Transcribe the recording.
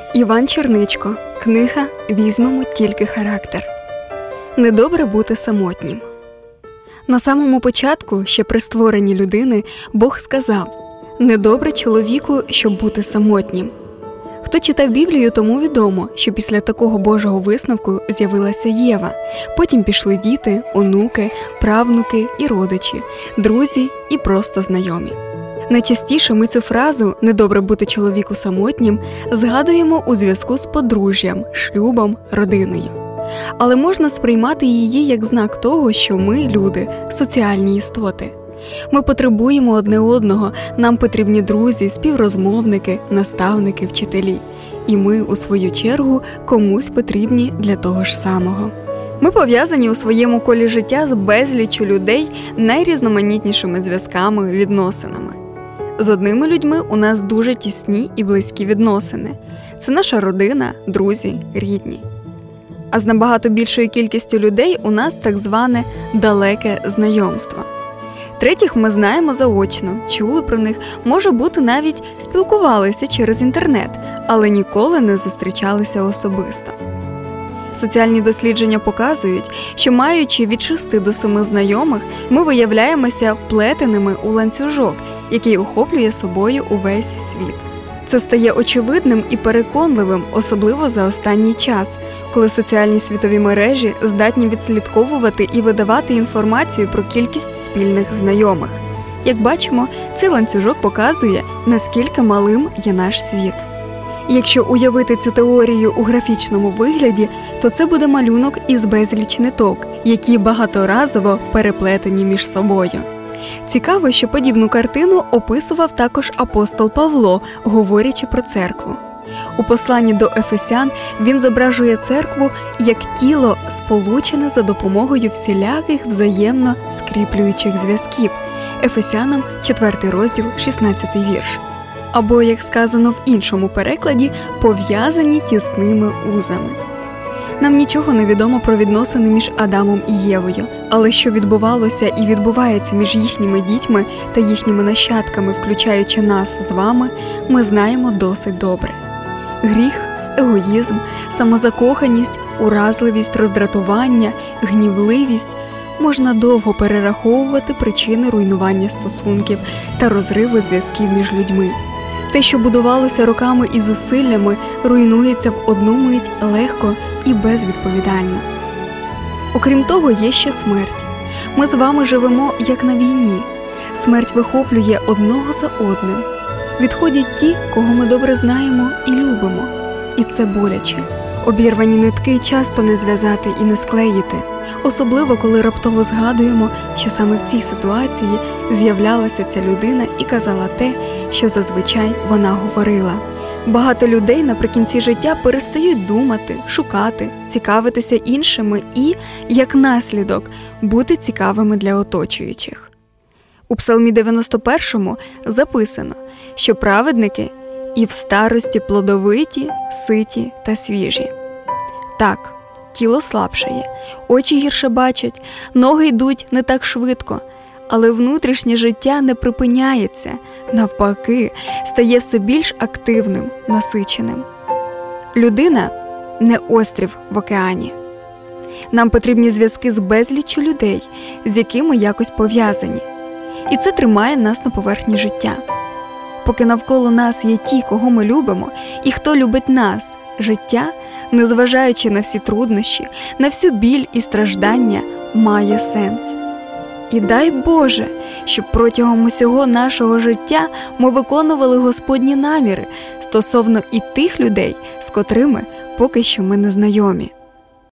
Іван Черничко. Книга «Візьмемо тільки характер». Недобре бути самотнім. На самому початку, ще при створенні людини, Бог сказав: «Недобре чоловіку, щоб бути самотнім». Хто читав Біблію, тому відомо, що після такого Божого висновку з'явилася Єва. Потім пішли діти, онуки, правнуки і родичі, друзі і просто знайомі. Найчастіше ми цю фразу «недобре бути чоловіку самотнім» згадуємо у зв'язку з подружжям, шлюбом, родиною. Але можна сприймати її як знак того, що ми, люди, соціальні істоти. Ми потребуємо одне одного, нам потрібні друзі, співрозмовники, наставники, вчителі. І ми, у свою чергу, комусь потрібні для того ж самого. Ми пов'язані у своєму колі життя з безліччю людей найрізноманітнішими зв'язками, відносинами. З одними людьми у нас дуже тісні і близькі відносини. Це наша родина, друзі, рідні. А з набагато більшою кількістю людей у нас так зване далеке знайомство. Третіх ми знаємо заочно, чули про них, може бути, навіть спілкувалися через інтернет, але ніколи не зустрічалися особисто. Соціальні дослідження показують, що маючи від 6 до 7 знайомих, ми виявляємося вплетеними у ланцюжок, який охоплює собою увесь світ. Це стає очевидним і переконливим, особливо за останній час, коли соціальні світові мережі здатні відслідковувати і видавати інформацію про кількість спільних знайомих. Як бачимо, цей ланцюжок показує, наскільки малим є наш світ. І якщо уявити цю теорію у графічному вигляді, то це буде малюнок із безліч ниток, які багаторазово переплетені між собою. Цікаво, що подібну картину описував також апостол Павло, говорячи про церкву. У посланні до Ефесян він зображує церкву як тіло, сполучене за допомогою всіляких взаємно скріплюючих зв'язків. Ефесянам 4 розділ, 16 вірш. Або, як сказано в іншому перекладі, пов'язані тісними узами. Нам нічого не відомо про відносини між Адамом і Євою, але що відбувалося і відбувається між їхніми дітьми та їхніми нащадками, включаючи нас з вами, ми знаємо досить добре. Гріх, егоїзм, самозакоханість, уразливість, роздратування, гнівливість – можна довго перераховувати причини руйнування стосунків та розриву зв'язків між людьми. Те, що будувалося роками і зусиллями, руйнується в одну мить легко і безвідповідально. Окрім того, є ще смерть. Ми з вами живемо як на війні. Смерть вихоплює одного за одним. Відходять ті, кого ми добре знаємо і любимо. І це боляче. Обірвані нитки часто не зв'язати і не склеїти. Особливо, коли раптово згадуємо, що саме в цій ситуації з'являлася ця людина і казала те, що зазвичай вона говорила. Багато людей наприкінці життя перестають думати, шукати, цікавитися іншими і, як наслідок, бути цікавими для оточуючих. У Псалмі 91 записано, що праведники і в старості плодовиті, ситі та свіжі. Так, тіло слабшає, очі гірше бачать, ноги йдуть не так швидко, але внутрішнє життя не припиняється, навпаки, стає все більш активним, насиченим. Людина – не острів в океані. Нам потрібні зв'язки з безліччю людей, з якими якось пов'язані. І це тримає нас на поверхні життя. Поки навколо нас є ті, кого ми любимо, і хто любить нас, життя, незважаючи на всі труднощі, на всю біль і страждання, має сенс. І дай Боже, щоб протягом усього нашого життя ми виконували Господні наміри стосовно і тих людей, з котрими поки що ми не знайомі.